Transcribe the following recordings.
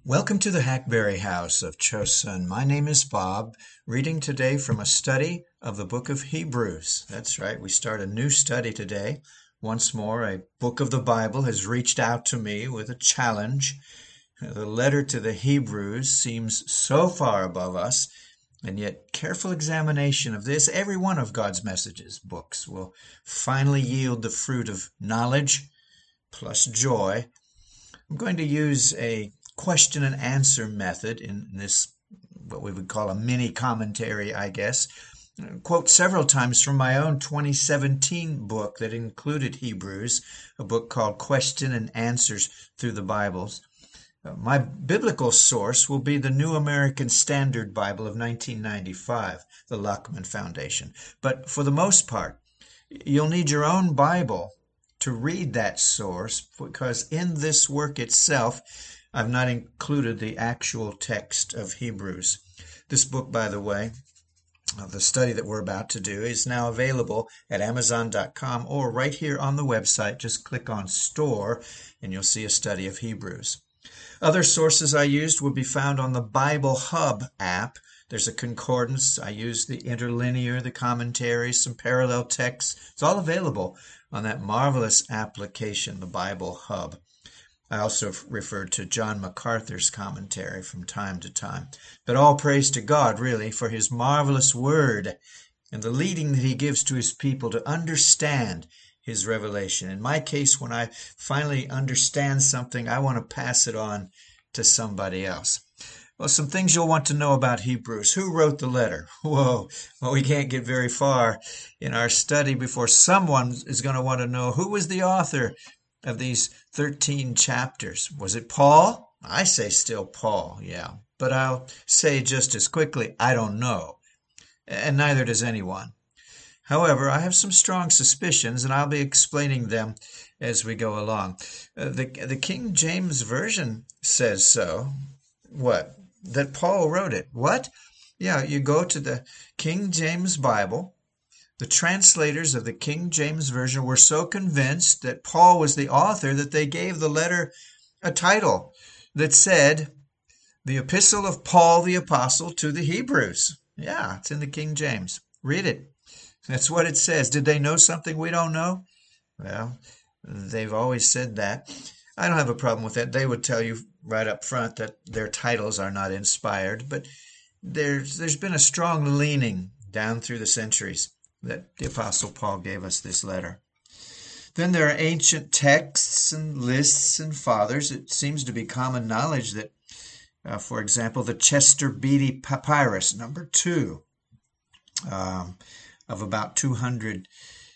Welcome to the Hackberry House of Chosun. My name is Bob, reading today from a study of the book of Hebrews. That's right, we start a new study today. Once more, a book of the Bible has reached out to me with a challenge. The letter to the Hebrews seems so far above us, and yet careful examination of this, every one of God's messages, books, will finally yield the fruit of knowledge plus joy. I'm going to use a question and answer method in this, what we would call a mini commentary, I guess. Quote several times from my own 2017 book that included Hebrews, a book called Question and Answers Through the Bibles. My biblical source will be the New American Standard Bible of 1995, the Luckman Foundation. But for the most part, you'll need your own Bible to read that source, because in this work itself, I've not included the actual text of Hebrews. This book, by the way, the study that we're about to do, is now available at Amazon.com or right here on the website. Just click on Store and you'll see a study of Hebrews. Other sources I used will be found on the Bible Hub app. There's a concordance. I used the interlinear, the commentaries, some parallel texts. It's all available on that marvelous application, the Bible Hub. I also referred to John MacArthur's commentary from time to time. But all praise to God, really, for his marvelous word and the leading that he gives to his people to understand his revelation. In my case, when I finally understand something, I want to pass it on to somebody else. Well, some things you'll want to know about Hebrews. Who wrote the letter? Whoa, well, we can't get very far in our study before someone is going to want to know who was the author of these 13 chapters. Was it Paul? I say still Paul, yeah. But I'll say just as quickly, I don't know. And neither does anyone. However, I have some strong suspicions, and I'll be explaining them as we go along. The King James Version says so. What? That Paul wrote it. What? Yeah, you go to the King James Bible. The translators of the King James Version were so convinced that Paul was the author that they gave the letter a title that said, The Epistle of Paul the Apostle to the Hebrews. Yeah, it's in the King James. Read it. That's what it says. Did they know something we don't know? Well, they've always said that. I don't have a problem with that. They would tell you right up front that their titles are not inspired, but there's been a strong leaning down through the centuries that the Apostle Paul gave us this letter. Then there are ancient texts and lists and fathers. It seems to be common knowledge that, for example, the Chester Beatty Papyrus, number 2, of about 200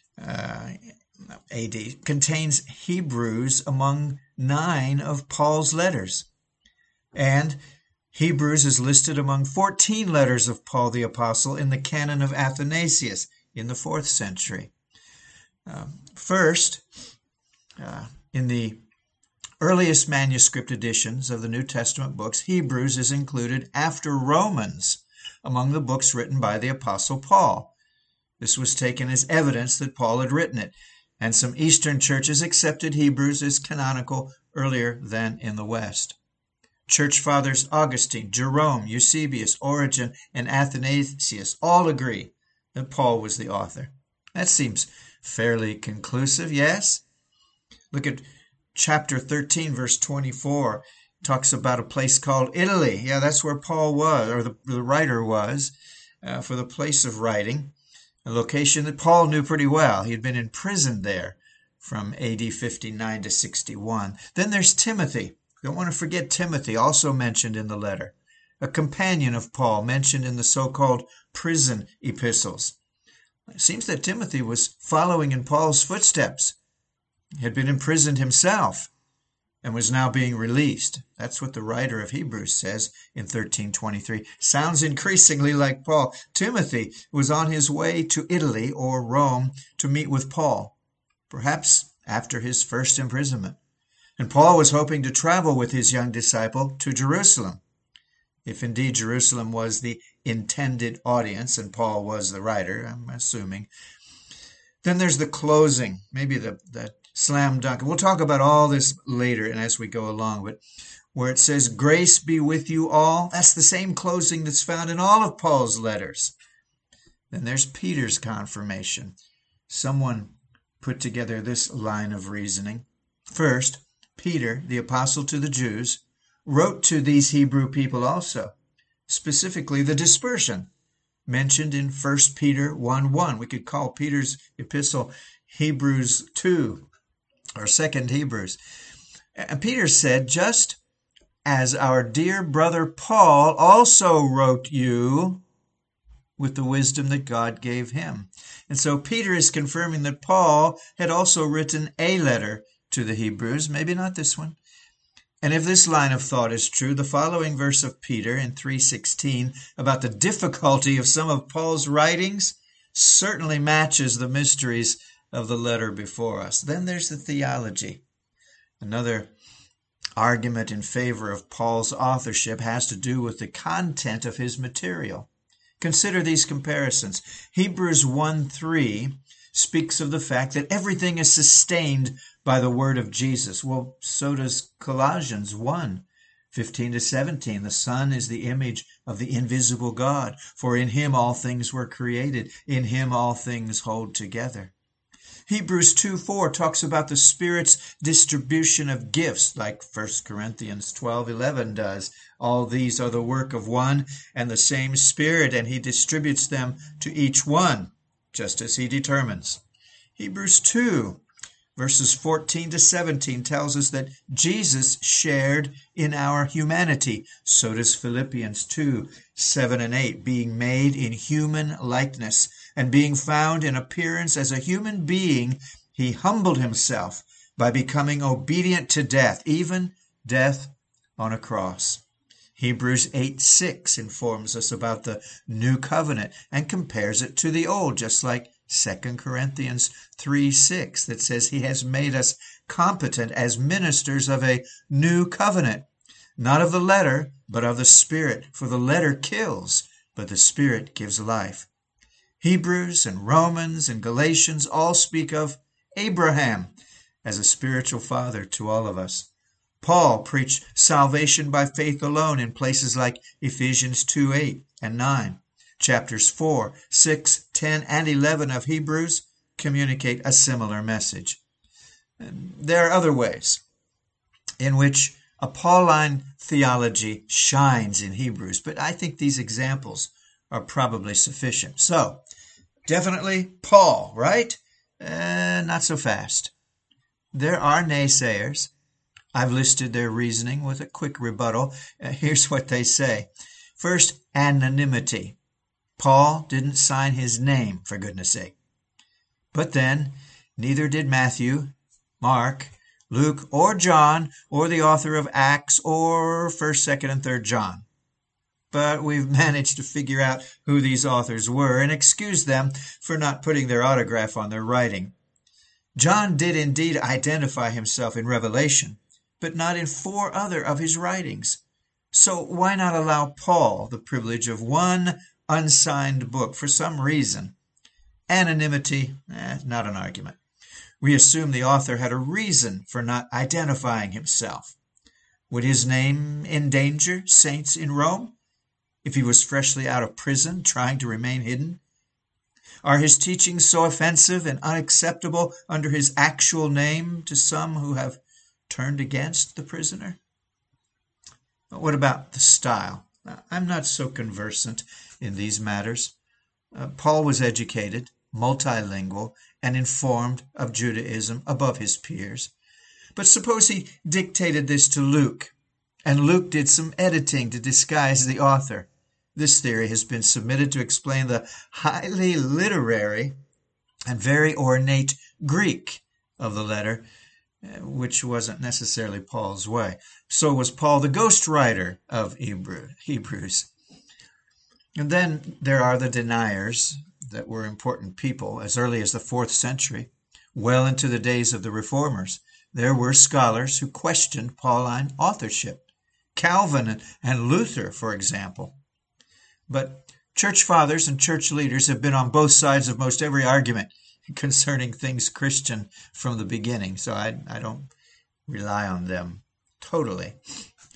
AD, contains Hebrews among 9 of Paul's letters. And Hebrews is listed among 14 letters of Paul the Apostle in the canon of Athanasius in the 4th century. First, in the earliest manuscript editions of the New Testament books, Hebrews is included after Romans among the books written by the Apostle Paul. This was taken as evidence that Paul had written it, and some Eastern churches accepted Hebrews as canonical earlier than in the West. Church fathers Augustine, Jerome, Eusebius, Origen, and Athanasius all agree that Paul was the author. That seems fairly conclusive, yes? Look at chapter 13, verse 24. It talks about a place called Italy. Yeah, that's where Paul was, or the writer was, for the place of writing, a location that Paul knew pretty well. He had been imprisoned there from AD 59 to 61. Then there's Timothy. Don't want to forget Timothy, also mentioned in the letter, a companion of Paul mentioned in the so-called prison epistles. It seems that Timothy was following in Paul's footsteps. He had been imprisoned himself and was now being released. That's what the writer of Hebrews says in 13:23. Sounds increasingly like Paul. Timothy was on his way to Italy or Rome to meet with Paul, perhaps after his first imprisonment. And Paul was hoping to travel with his young disciple to Jerusalem, if indeed Jerusalem was the intended audience and Paul was the writer, I'm assuming. Then there's the closing, maybe the slam dunk. We'll talk about all this later and as we go along, but where it says, grace be with you all. That's the same closing that's found in all of Paul's letters. Then there's Peter's confirmation. Someone put together this line of reasoning. First, Peter, the apostle to the Jews, wrote to these Hebrew people also, specifically the dispersion mentioned in 1 Peter 1:1. We could call Peter's epistle Hebrews 2 or 2 Hebrews. And Peter said, just as our dear brother Paul also wrote you with the wisdom that God gave him. And so Peter is confirming that Paul had also written a letter to the Hebrews, maybe not this one. And if this line of thought is true, the following verse of Peter in 3:16 about the difficulty of some of Paul's writings certainly matches the mysteries of the letter before us. Then there's the theology. Another argument in favor of Paul's authorship has to do with the content of his material. Consider these comparisons. Hebrews 1:3 speaks of the fact that everything is sustained by the word of Jesus. Well, so does Colossians 1:15-17. The Son is the image of the invisible God, for in him all things were created. In him all things hold together. Hebrews 2:4 talks about the Spirit's distribution of gifts, like 1 Corinthians 12:11 does. All these are the work of one and the same Spirit, and he distributes them to each one, just as he determines. Hebrews 2, verses 14-17 tells us that Jesus shared in our humanity. So does Philippians 2:7-8, being made in human likeness, and being found in appearance as a human being, he humbled himself by becoming obedient to death, even death on a cross. Hebrews 8:6 informs us about the new covenant and compares it to the old, just like 2 Corinthians 3:6 that says he has made us competent as ministers of a new covenant, not of the letter, but of the Spirit. For the letter kills, but the Spirit gives life. Hebrews and Romans and Galatians all speak of Abraham as a spiritual father to all of us. Paul preached salvation by faith alone in places like Ephesians 2:8 and 9. Chapters 4, 6, 10, and 11 of Hebrews communicate a similar message. And there are other ways in which a Pauline theology shines in Hebrews, but I think these examples are probably sufficient. So, definitely Paul, right? Not so fast. There are naysayers. I've listed their reasoning with a quick rebuttal. Here's what they say. First, anonymity. Paul didn't sign his name, for goodness sake. But then, neither did Matthew, Mark, Luke, or John, or the author of Acts, or 1st, 2nd, and 3rd John. But we've managed to figure out who these authors were and excuse them for not putting their autograph on their writing. John did indeed identify himself in Revelation, but not in 4 other of his writings. So why not allow Paul the privilege of one unsigned book for some reason? Anonymity, not an argument. We assume the author had a reason for not identifying himself. Would his name endanger saints in Rome if he was freshly out of prison trying to remain hidden? Are his teachings so offensive and unacceptable under his actual name to some who have turned against the prisoner? But what about the style? I'm not so conversant in these matters. Paul was educated, multilingual, and informed of Judaism above his peers. But suppose he dictated this to Luke, and Luke did some editing to disguise the author. This theory has been submitted to explain the highly literary and very ornate Greek of the letter, which wasn't necessarily Paul's way. So was Paul the ghostwriter of Hebrews. And then there are the deniers that were important people as early as the 4th century, well into the days of the Reformers. There were scholars who questioned Pauline authorship. Calvin and Luther, for example. But church fathers and church leaders have been on both sides of most every argument concerning things Christian from the beginning, so I don't rely on them totally.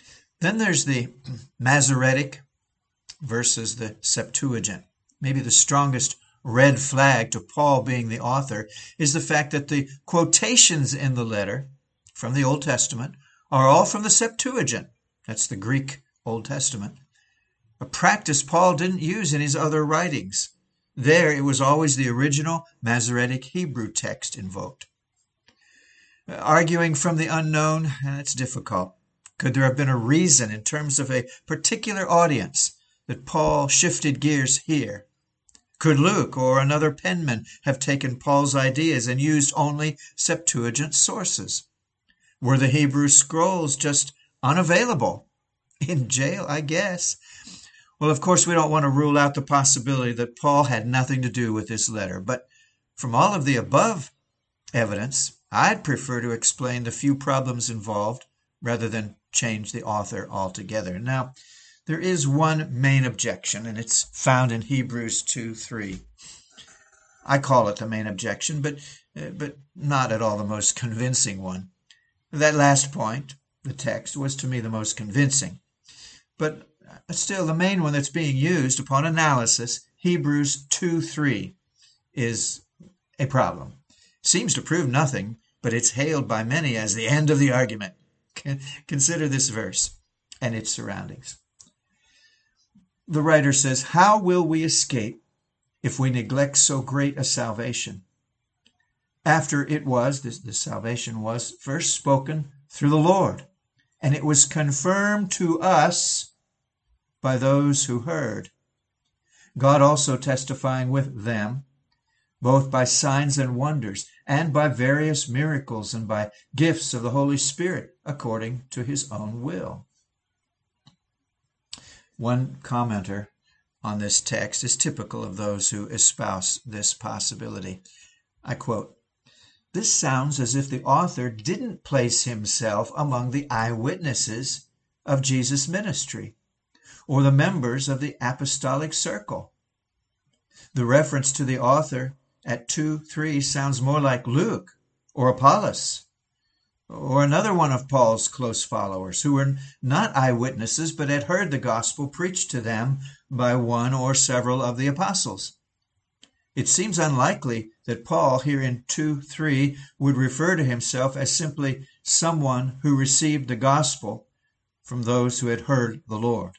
Then there's the Masoretic versus the Septuagint. Maybe the strongest red flag to Paul being the author is the fact that the quotations in the letter from the Old Testament are all from the Septuagint. That's the Greek Old Testament. A practice Paul didn't use in his other writings. There, it was always the original Masoretic Hebrew text invoked. Arguing from the unknown, it's difficult. Could there have been a reason in terms of a particular audience that Paul shifted gears here? Could Luke or another penman have taken Paul's ideas and used only Septuagint sources? Were the Hebrew scrolls just unavailable? In jail, I guess. Well, of course, we don't want to rule out the possibility that Paul had nothing to do with this letter, but from all of the above evidence, I'd prefer to explain the few problems involved rather than change the author altogether. Now, there is one main objection, and it's found in Hebrews 2:3. I call it the main objection, but not at all the most convincing one. That last point, the text, was to me the most convincing. But still, the main one that's being used upon analysis, Hebrews 2:3, is a problem. Seems to prove nothing, but it's hailed by many as the end of the argument. Consider this verse and its surroundings. The writer says, "How will we escape if we neglect so great a salvation? After it was, this salvation was first spoken through the Lord, and it was confirmed to us by those who heard. God also testifying with them, both by signs and wonders, and by various miracles, and by gifts of the Holy Spirit, according to his own will." One commenter on this text is typical of those who espouse this possibility. I quote, "This sounds as if the author didn't place himself among the eyewitnesses of Jesus' ministry, or the members of the apostolic circle. The reference to the author at 2:3 sounds more like Luke or Apollos or another one of Paul's close followers who were not eyewitnesses but had heard the gospel preached to them by one or several of the apostles. It seems unlikely that Paul here in 2:3 would refer to himself as simply someone who received the gospel from those who had heard the Lord."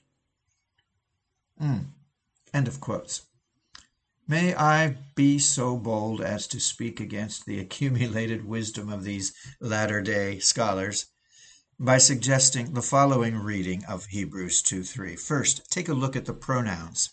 End of quotes. May I be so bold as to speak against the accumulated wisdom of these latter-day scholars by suggesting the following reading of Hebrews 2:3. First, take a look at the pronouns.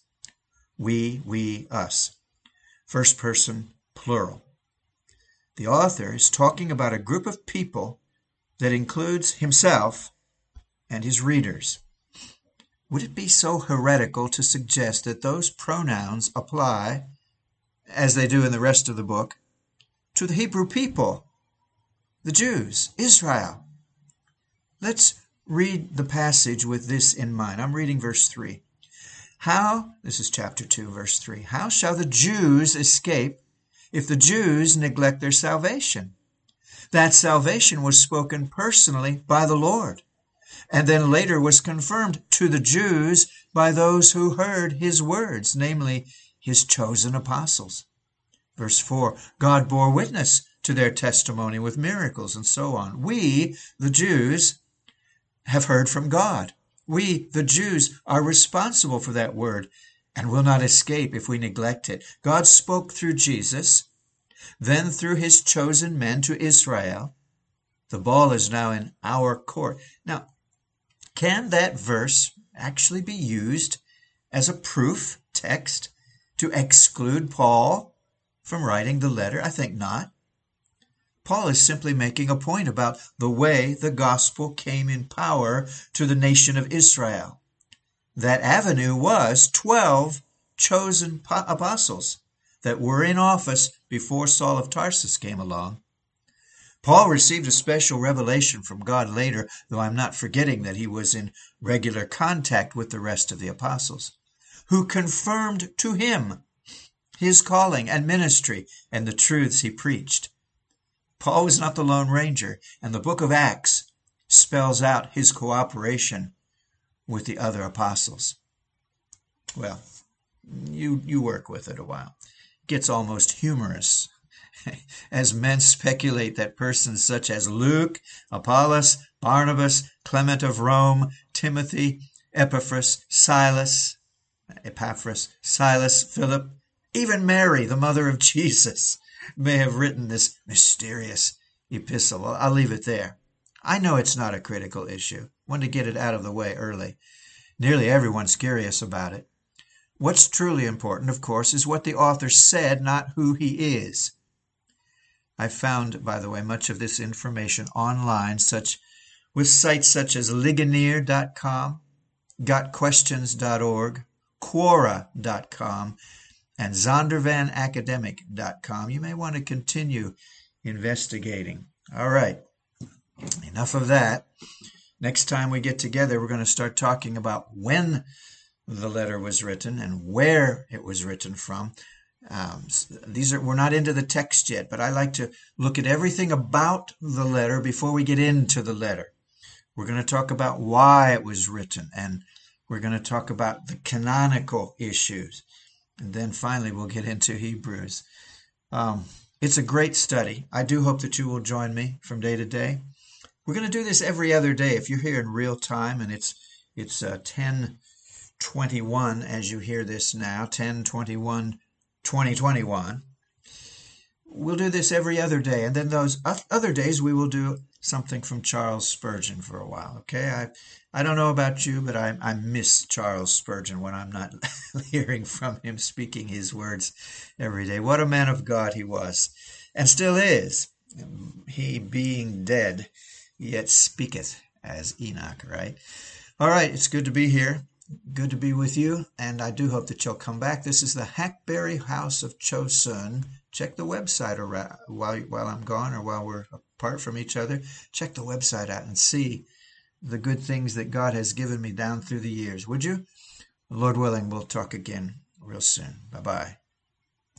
We, us. First person, plural. The author is talking about a group of people that includes himself and his readers. Would it be so heretical to suggest that those pronouns apply, as they do in the rest of the book, to the Hebrew people, the Jews, Israel? Let's read the passage with this in mind. I'm reading verse 3. This is chapter 2, verse 3. "How shall the Jews escape if the Jews neglect their salvation? That salvation was spoken personally by the Lord, and then later was confirmed to the Jews by those who heard his words, namely his chosen apostles." Verse 4, "God bore witness to their testimony with miracles," and so on. We, the Jews, have heard from God. We, the Jews, are responsible for that word and will not escape if we neglect it. God spoke through Jesus, then through his chosen men to Israel. The ball is now in our court. Now, can that verse actually be used as a proof text to exclude Paul from writing the letter? I think not. Paul is simply making a point about the way the gospel came in power to the nation of Israel. That avenue was 12 chosen apostles that were in office before Saul of Tarsus came along. Paul received a special revelation from God later, though I'm not forgetting that he was in regular contact with the rest of the apostles, who confirmed to him his calling and ministry and the truths he preached. Paul was not the Lone Ranger, and the book of Acts spells out his cooperation with the other apostles. Well, you work with it a while. It gets almost humorous as men speculate that persons such as Luke, Apollos, Barnabas, Clement of Rome, Timothy, Epaphras, Silas, Philip, even Mary, the mother of Jesus, may have written this mysterious epistle. Well, I'll leave it there. I know it's not a critical issue. Want to get it out of the way early. Nearly everyone's curious about it. What's truly important, of course, is what the author said, not who he is. I found, by the way, much of this information online, with sites such as Ligonier.com, GotQuestions.org, Quora.com, and ZondervanAcademic.com. You may want to continue investigating. All right, enough of that. Next time we get together, we're going to start talking about when the letter was written and where it was written from. We're not into the text yet, but I like to look at everything about the letter before we get into the letter. We're going to talk about why it was written, and we're going to talk about the canonical issues. And then finally, we'll get into Hebrews. It's a great study. I do hope that you will join me from day to day. We're going to do this every other day. If you're here in real time, and it's 10:21 as you hear this now, 10/21/2021. We'll do this every other day, and then those other days we will do something from Charles Spurgeon for a while. Okay, I don't know about you, but I miss Charles Spurgeon when I'm not hearing from him, speaking his words every day. What a man of God he was, and still is. He being dead, yet speaketh as Enoch, right? All right, it's good to be here. Good to be with you, and I do hope that you'll come back. This is the Hackberry House of Chosun. Check the website while I'm gone or while we're apart from each other. Check the website out and see the good things that God has given me down through the years. Would you? Lord willing, we'll talk again real soon. Bye-bye.